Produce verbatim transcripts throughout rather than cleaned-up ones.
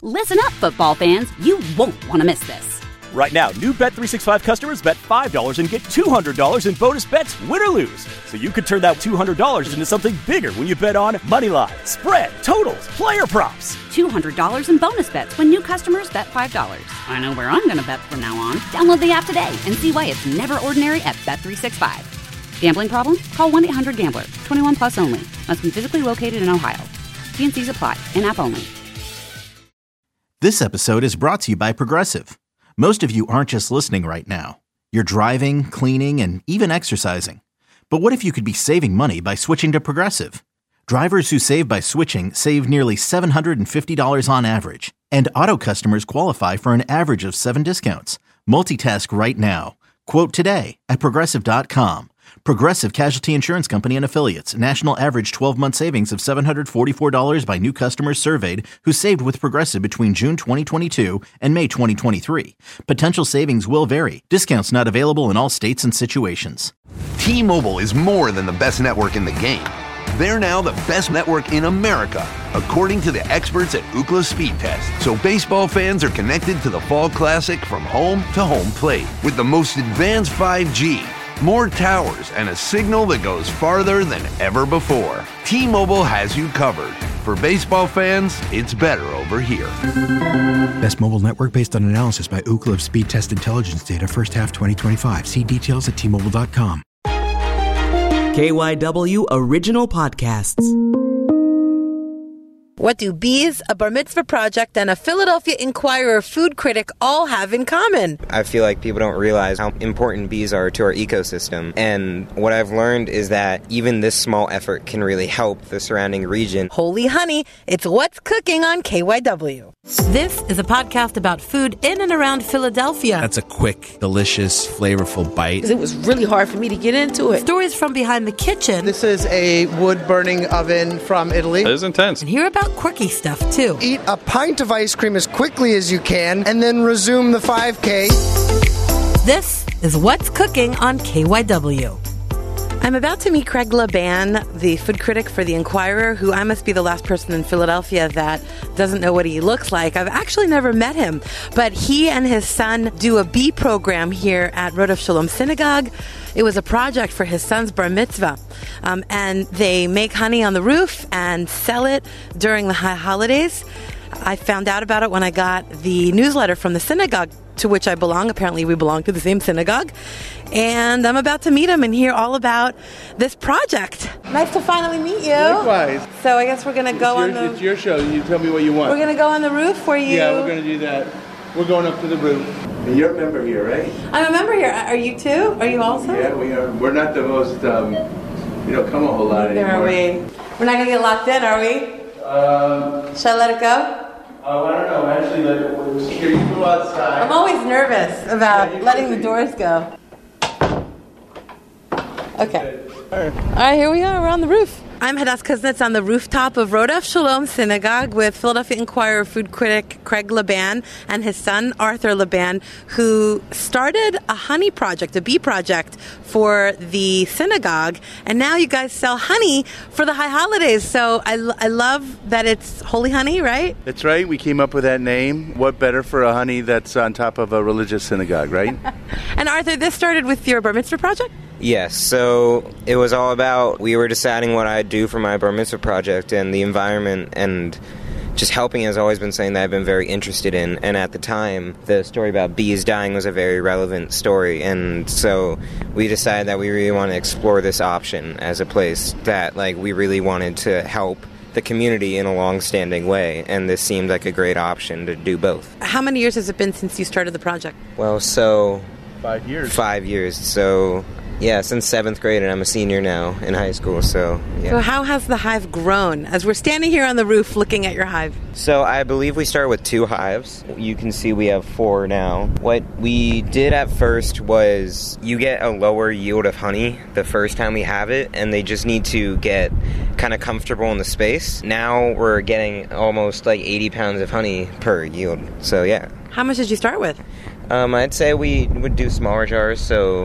Listen up, football fans. You won't want to miss this. Right now, new Bet three sixty-five customers bet five dollars and get two hundred dollars in bonus bets, win or lose. So you could turn that two hundred dollars into something bigger when you bet on money line, spread, totals, player props. two hundred dollars in bonus bets when new customers bet five dollars. I know where I'm going to bet from now on. Download the app today and see why it's never ordinary at Bet three sixty-five. Gambling problem? Call one eight hundred gambler. twenty-one plus only. Must be physically located in Ohio. T and C's apply. In-app only. This episode is brought to you by Progressive. Most of you aren't just listening right now. You're driving, cleaning, and even exercising. But what if you could be saving money by switching to Progressive? Drivers who save by switching save nearly seven hundred fifty dollars on average. And auto customers qualify for an average of seven discounts. Multitask right now. Quote today at Progressive dot com. Progressive Casualty Insurance Company and Affiliates. National average twelve-month savings of seven hundred forty-four dollars by new customers surveyed who saved with Progressive between June twenty twenty-two and May twenty twenty-three. Potential savings will vary. Discounts not available in all states and situations. T-Mobile is more than the best network in the game. They're now the best network in America, according to the experts at Ookla Speed Test. So baseball fans are connected to the Fall Classic from home to home plate with the most advanced five G, more towers, and a signal that goes farther than ever before. T-Mobile has you covered. For baseball fans, it's better over here. Best mobile network based on analysis by Ookla of Speed Test Intelligence data first half twenty twenty-five. See details at T Mobile dot com. K Y W Original Podcasts. What do bees, a bar mitzvah project, and a Philadelphia Inquirer food critic all have in common? I feel like people don't realize how important bees are to our ecosystem. And what I've learned is that even this small effort can really help the surrounding region. Holy honey, it's What's Cooking on K Y W. This is a podcast about food in and around Philadelphia. That's a quick, delicious, flavorful bite. It was really hard for me to get into it. Stories from behind the kitchen. This is a wood-burning oven from Italy. It is intense. And hear about quirky stuff, too. Eat a pint of ice cream as quickly as you can, and then resume the five K. This is What's Cooking on K Y W. I'm about to meet Craig Laban, the food critic for The Inquirer, who I must be the last person in Philadelphia that doesn't know what he looks like. I've actually never met him, but he and his son do a bee program here at Rodef Shalom Synagogue. It was a project for his son's bar mitzvah, um, and they make honey on the roof and sell it during the high holidays. I found out about it when I got the newsletter from the synagogue to which I belong. Apparently we belong to the same synagogue. And I'm about to meet him and hear all about this project. Nice to finally meet you. Likewise. So I guess we're going to go your, on the... It's your show. You tell me what you want. We're going to go on the roof for you. Yeah, we're going to do that. We're going up to the roof. And you're a member here, right? I'm a member here. Are you too? Are you also? Yeah, we are. We're not the most, um, you know, come a whole lot Neither anymore. are we. We're not going to get locked in, are we? Um, Should I let it go? Oh, I don't know. Actually, let it, here, you go outside. I'm always nervous about yeah, letting the doors go. Okay. All right. All right, here we are. We're on the roof. I'm Hadass Kuznets on the rooftop of Rodef Shalom Synagogue with Philadelphia Inquirer food critic Craig Laban and his son Arthur Laban, who started a honey project, a bee project for the synagogue, and now you guys sell honey for the high holidays. So I, I love that it's holy honey, right? That's right. We came up with that name. What better for a honey that's on top of a religious synagogue, right? And Arthur, this started with your bar mitzvah project? Yes, so it was all about, we were deciding what I'd do for my bar mitzvah project, and the environment and just helping has always been something that I've been very interested in. And at the time, the story about bees dying was a very relevant story, and so we decided that we really want to explore this option as a place that, like, we really wanted to help the community in a long-standing way, and this seemed like a great option to do both. How many years has it been since you started the project? Well, so... Five years. Five years, so... Yeah, since seventh grade, and I'm a senior now in high school, so yeah. So how has the hive grown as we're standing here on the roof looking at your hive? So I believe we started with two hives. You can see we have four now. What we did at first was you get a lower yield of honey the first time we have it, and they just need to get kind of comfortable in the space. Now we're getting almost like eighty pounds of honey per yield, so yeah. How much did you start with? Um, I'd say we would do smaller jars, so...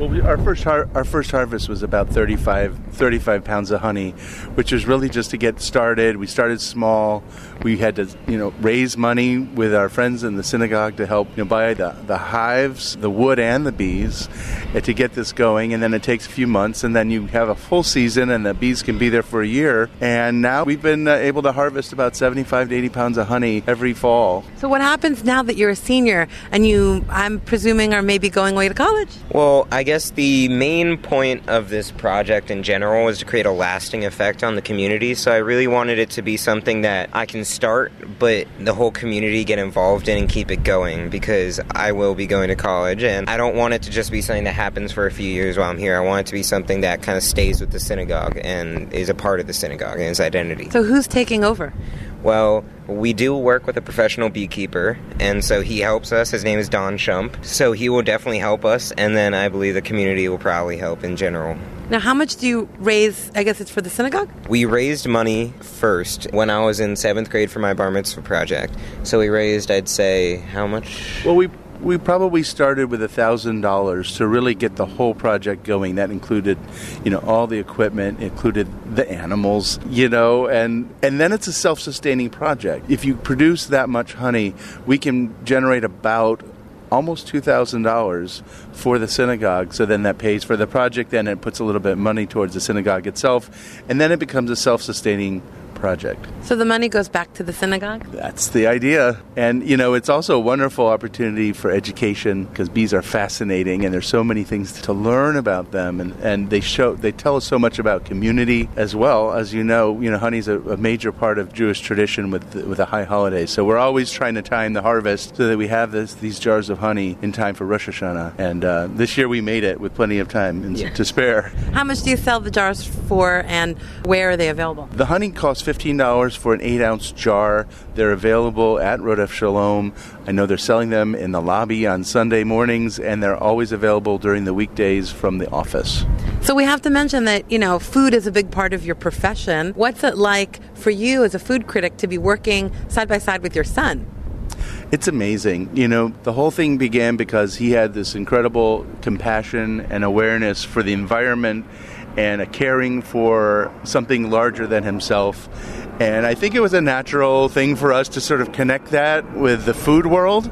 Well, we, our first har- our first harvest was about thirty-five, thirty-five pounds of honey, which was really just to get started. We started small. We had to, you know, raise money with our friends in the synagogue to help, you know, buy the, the hives, the wood, and the bees uh, to get this going. And then it takes a few months, and then you have a full season, and the bees can be there for a year. And now we've been uh, able to harvest about seventy-five to eighty pounds of honey every fall. So what happens now that you're a senior and you, I'm presuming, are maybe going away to college? Well, I guess the main point of this project in general was to create a lasting effect on the community. So I really wanted it to be something that I can start, but the whole community get involved in and keep it going, because I will be going to college, and I don't want it to just be something that happens for a few years while I'm here. I want it to be something that kind of stays with the synagogue and is a part of the synagogue and its identity. So who's taking over? Well, we do work with a professional beekeeper, and so he helps us. His name is Don Shump, so he will definitely help us, and then I believe the community will probably help in general. Now, how much do you raise? I guess it's for the synagogue? We raised money first when I was in seventh grade for my bar mitzvah project. So we raised, I'd say, how much? Well, we we probably started with one thousand dollars to really get the whole project going. That included, you know, all the equipment, included the animals, you know, and, and then it's a self-sustaining project. If you produce that much honey, we can generate about almost two thousand dollars for the synagogue. So then that pays for the project, then it puts a little bit of money towards the synagogue itself, and then it becomes a self-sustaining project. So the money goes back to the synagogue? That's the idea. And, you know, it's also a wonderful opportunity for education, because bees are fascinating and there's so many things to learn about them. And, and they show, they tell us so much about community as well. As you know, you know, honey's a, a major part of Jewish tradition with with the high holidays. So we're always trying to time the harvest so that we have this, these jars of honey in time for Rosh Hashanah. And uh, this year we made it with plenty of time in, yeah. to spare. How much do you sell the jars for, and where are they available? The honey costs fifteen dollars for an eight-ounce jar. They're available at Rodef Shalom. I know they're selling them in the lobby on Sunday mornings, and they're always available during the weekdays from the office. So we have to mention that, you know, food is a big part of your profession. What's it like for you as a food critic to be working side by side with your son? It's amazing. You know, the whole thing began because he had this incredible compassion and awareness for the environment and a caring for something larger than himself. And I think it was a natural thing for us to sort of connect that with the food world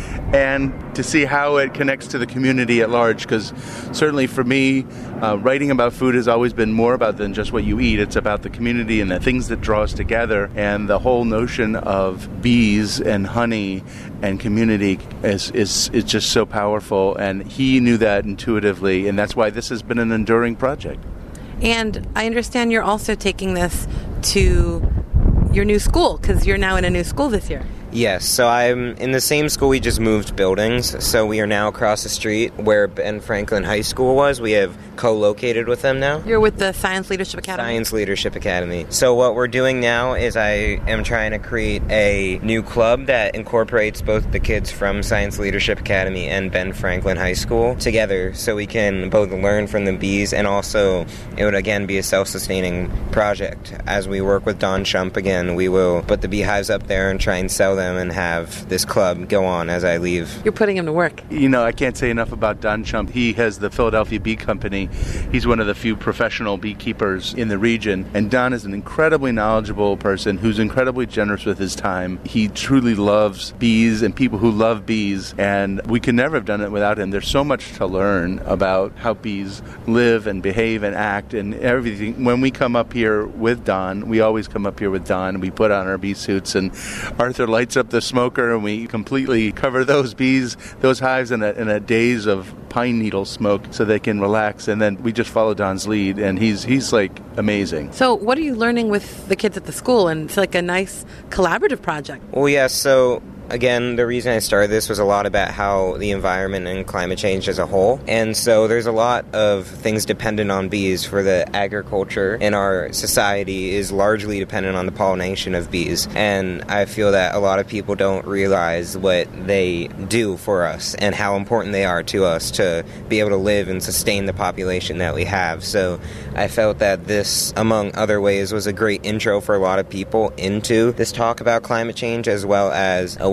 and to see how it connects to the community at large, because certainly for me, uh, writing about food has always been more about than just what you eat. It's about the community and the things that draw us together, and the whole notion of bees and honey and community is, is, is just so powerful, and he knew that intuitively, and that's why this has been an enduring project. And I understand you're also taking this to your new school, because you're now in a new school this year. Yes, so I'm in the same school. We just moved buildings, so we are now across the street where Ben Franklin High School was. We have co-located with them now. You're with the Science Leadership Academy? Science Leadership Academy. So what we're doing now is I am trying to create a new club that incorporates both the kids from Science Leadership Academy and Ben Franklin High School together, so we can both learn from the bees, and also it would again be a self-sustaining project. As we work with Don Shump again, we will put the beehives up there and try and sell them and have this club go on as I leave. You're putting him to work. You know, I can't say enough about Don Shump. He has the Philadelphia Bee Company. He's one of the few professional beekeepers in the region. And Don is an incredibly knowledgeable person who's incredibly generous with his time. He truly loves bees and people who love bees. And we could never have done it without him. There's so much to learn about how bees live and behave and act and everything. When we come up here with Don, we always come up here with Don. We put on our bee suits, and Arthur lights up the smoker, and we completely cover those bees, those hives in a, in a daze of pine needle smoke so they can relax. And then we just follow Don's lead, and he's he's like amazing. So what are you learning with the kids at the school? And it's like a nice collaborative project. Well, yes, yeah, so again, the reason I started this was a lot about how the environment and climate change as a whole. And so there's a lot of things dependent on bees. For the agriculture in our society is largely dependent on the pollination of bees. And I feel that a lot of people don't realize what they do for us and how important they are to us to be able to live and sustain the population that we have. So I felt that this, among other ways, was a great intro for a lot of people into this talk about climate change, as well as a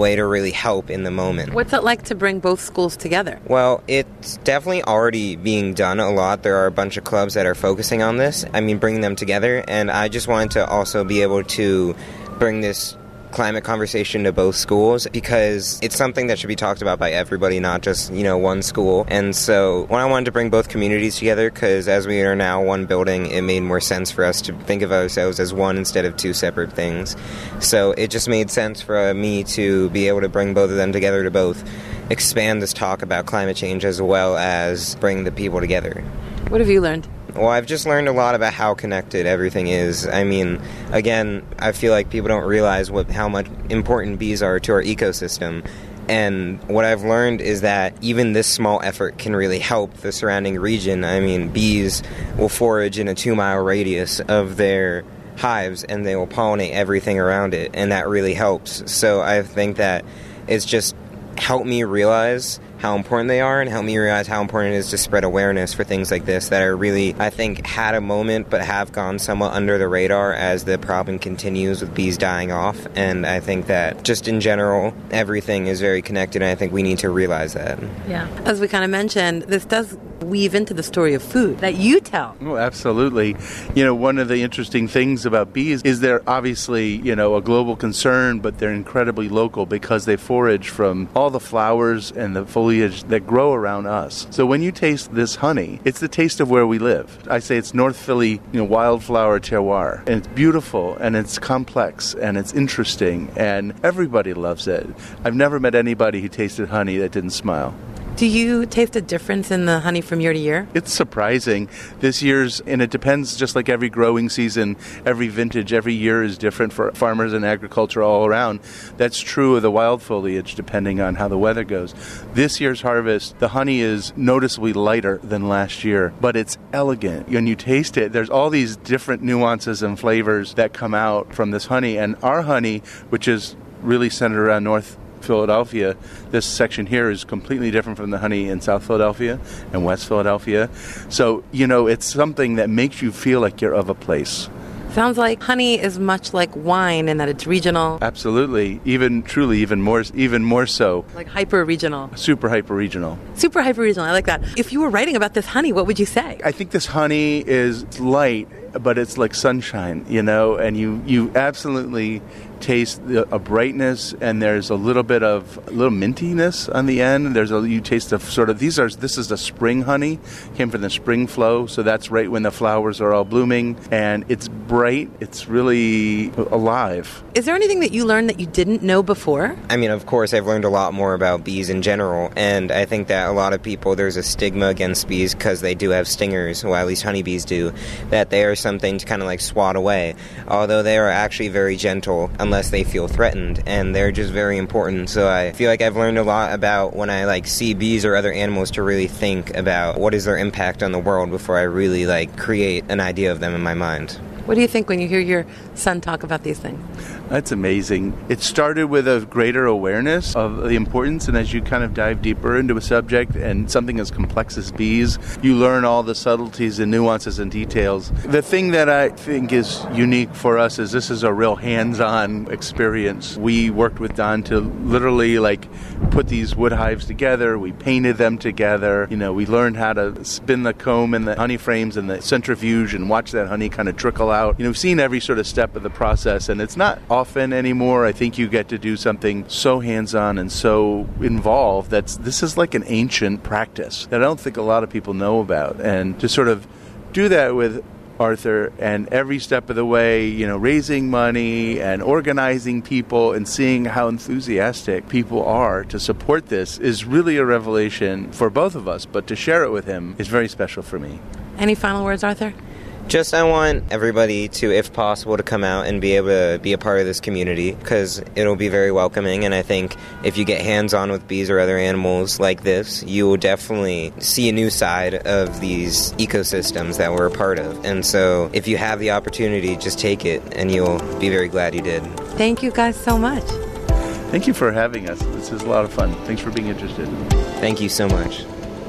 way to really help in the moment. What's it like to bring both schools together? Well, it's definitely already being done a lot. There are a bunch of clubs that are focusing on this. I mean, bringing them together. And I just wanted to also be able to bring this climate conversation to both schools, because it's something that should be talked about by everybody, not just, you know, one school. And so when I wanted to bring both communities together, because as we are now one building, it made more sense for us to think of ourselves as one instead of two separate things. So it just made sense for uh, me to be able to bring both of them together to both expand this talk about climate change as well as bring the people together. What have you learned? Well, I've just learned a lot about how connected everything is. I mean, again, I feel like people don't realize what how much important bees are to our ecosystem. And what I've learned is that even this small effort can really help the surrounding region. I mean, bees will forage in a two-mile radius of their hives, and they will pollinate everything around it, and that really helps. So I think that it's just helped me realize how important they are, and help me realize how important it is to spread awareness for things like this that are really, I think, had a moment but have gone somewhat under the radar as the problem continues with bees dying off. And I think that just in general, everything is very connected, and I think we need to realize that. Yeah. As we kind of mentioned, this does weave into the story of food that you tell. Oh, absolutely. You know, one of the interesting things about bees is they're obviously, you know, a global concern, but they're incredibly local because they forage from all the flowers and the foliage that grow around us. So when you taste this honey, it's the taste of where we live. I say it's North Philly, you know, wildflower terroir. And it's beautiful, and it's complex, and it's interesting, and everybody loves it. I've never met anybody who tasted honey that didn't smile. Do you taste a difference in the honey from year to year? It's surprising. This year's, and it depends, just like every growing season, every vintage, every year is different for farmers and agriculture all around. That's true of the wild foliage, depending on how the weather goes. This year's harvest, the honey is noticeably lighter than last year, but it's elegant. When you taste it, there's all these different nuances and flavors that come out from this honey. And our honey, which is really centered around North Philadelphia, this section here is completely different from the honey in South Philadelphia and West Philadelphia. So, you know, it's something that makes you feel like you're of a place. Sounds like honey is much like wine in that it's regional. Absolutely. Even truly, even more, even more so. Like hyper-regional. Super hyper-regional. Super hyper-regional. I like that. If you were writing about this honey, what would you say? I think this honey is light, but it's like sunshine, you know, and you, you absolutely taste the, a brightness, and there's a little bit of a little mintiness on the end. There's a you taste of sort of these are this is the spring honey, came from the spring flow, so that's right when the flowers are all blooming, and it's bright. It's really alive. Is there anything that you learned that you didn't know before? I mean, of course, I've learned a lot more about bees in general, and I think that a lot of people, there's a stigma against bees because they do have stingers, well, at least honeybees do, that they are something to kind of like swat away, although they are actually very gentle unless they feel threatened, and they're just very important. So I feel like I've learned a lot about when I like see bees or other animals to really think about what is their impact on the world before I really like create an idea of them in my mind. What do you think when you hear your son talk about these things? That's amazing. It started with a greater awareness of the importance, and as you kind of dive deeper into a subject and something as complex as bees, you learn all the subtleties and nuances and details. The thing that I think is unique for us is this is a real hands-on experience. We worked with Don to literally like put these wood hives together. We painted them together. You know, we learned how to spin the comb and the honey frames and the centrifuge and watch that honey kind of trickle out. You know, we've seen every sort of step of the process, and it's not often anymore. I think you get to do something so hands-on and so involved that's this is like an ancient practice that I don't think a lot of people know about. And to sort of do that with Arthur and every step of the way, you know, raising money and organizing people and seeing how enthusiastic people are to support this is really a revelation for both of us, but to share it with him is very special for me. Any final words, Arthur? Just I want everybody to, if possible, to come out and be able to be a part of this community, because it'll be very welcoming, and I think if you get hands-on with bees or other animals like this, you will definitely see a new side of these ecosystems that we're a part of. And so if you have the opportunity, just take it, and you'll be very glad you did. Thank you guys so much. Thank you for having us. This is a lot of fun. Thanks for being interested. Thank you so much.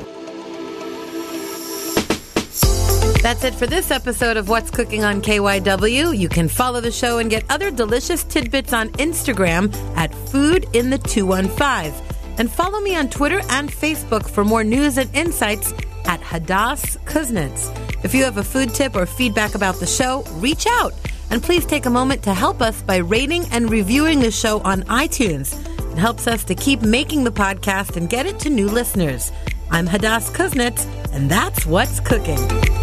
That's it for this episode of What's Cooking on K Y W. You can follow the show and get other delicious tidbits on Instagram at Food in the two one five. And follow me on Twitter and Facebook for more news and insights at Hadass Kuznets. If you have a food tip or feedback about the show, reach out. And please take a moment to help us by rating and reviewing the show on iTunes. It helps us to keep making the podcast and get it to new listeners. I'm Hadass Kuznets, and that's What's Cooking.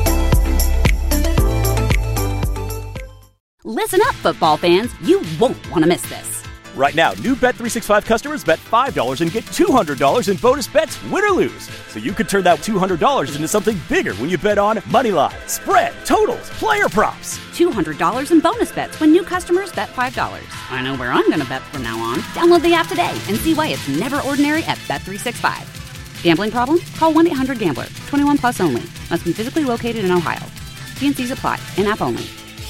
Listen up, football fans. You won't want to miss this. Right now, new Bet three sixty-five customers bet five dollars and get two hundred dollars in bonus bets, win or lose. So you could turn that two hundred dollars into something bigger when you bet on Moneyline, spread, totals, player props. two hundred dollars in bonus bets when new customers bet five dollars. I know where I'm going to bet from now on. Download the app today and see why it's never ordinary at Bet three sixty-five. Gambling problem? Call one eight hundred gambler. twenty-one plus only. Must be physically located in Ohio. T and C's apply. In-app only.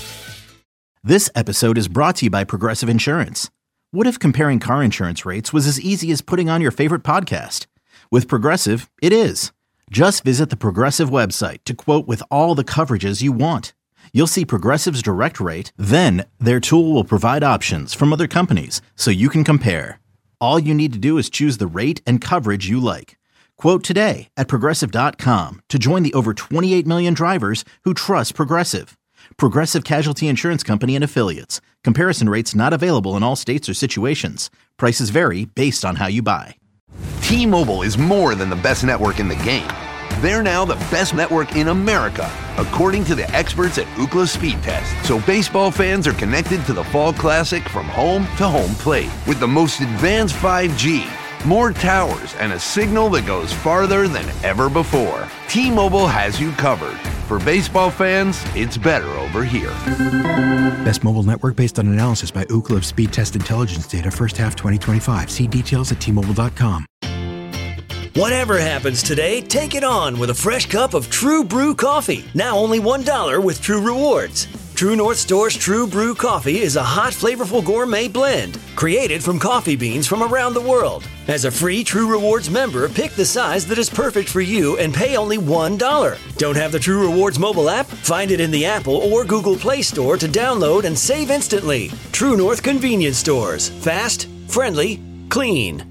This episode is brought to you by Progressive Insurance. What if comparing car insurance rates was as easy as putting on your favorite podcast? With Progressive, it is. Just visit the Progressive website to quote with all the coverages you want. You'll see Progressive's direct rate, then their tool will provide options from other companies so you can compare. All you need to do is choose the rate and coverage you like. Quote today at Progressive dot com to join the over twenty-eight million drivers who trust Progressive. Progressive Casualty Insurance Company and Affiliates. Comparison rates not available in all states or situations. Prices vary based on how you buy. T-Mobile is more than the best network in the game. They're now the best network in America, according to the experts at Ookla Speed Test. So baseball fans are connected to the Fall Classic from home to home plate with the most advanced five G, more towers, and a signal that goes farther than ever before. T-Mobile has you covered. For baseball fans, it's better over here. Best mobile network based on analysis by Ookla of Speed Test Intelligence data first half twenty twenty-five. See details at T Mobile dot com. Whatever happens today, take it on with a fresh cup of True Brew coffee. Now only one dollar with True Rewards. True North Store's True Brew coffee is a hot, flavorful gourmet blend created from coffee beans from around the world. As a free True Rewards member, pick the size that is perfect for you and pay only one dollar. Don't have the True Rewards mobile app? Find it in the Apple or Google Play Store to download and save instantly. True North Convenience Stores. Fast, friendly, clean.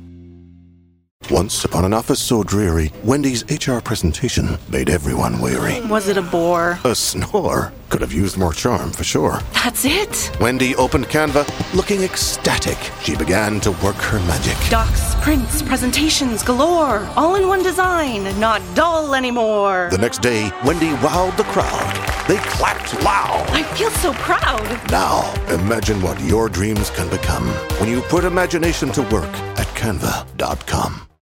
Once upon an office so dreary, Wendy's H R presentation made everyone weary. Was it a bore? A snore. Could have used more charm, for sure. That's it? Wendy opened Canva, looking ecstatic. She began to work her magic. Docs, prints, presentations galore. All in one design, not dull anymore. The next day, Wendy wowed the crowd. They clapped loud. I feel so proud. Now, imagine what your dreams can become when you put imagination to work at Canva dot com.